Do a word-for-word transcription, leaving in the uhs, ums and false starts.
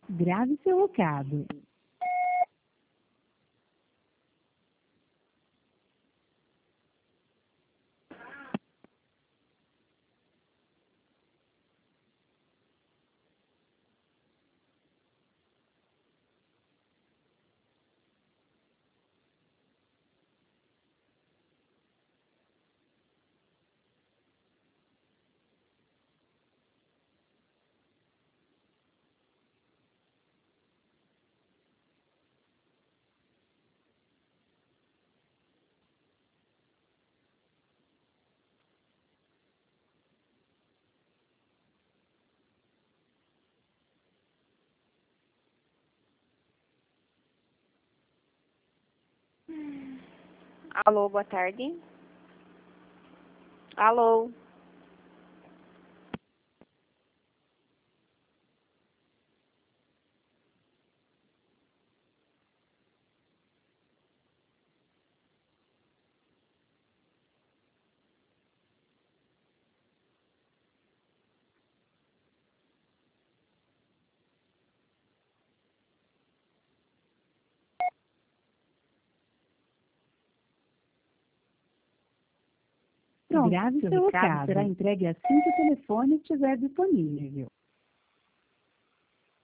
Grave seu recado. Alô, boa tarde. Alô. Grave seu recado. Será entregue assim que o telefone estiver disponível.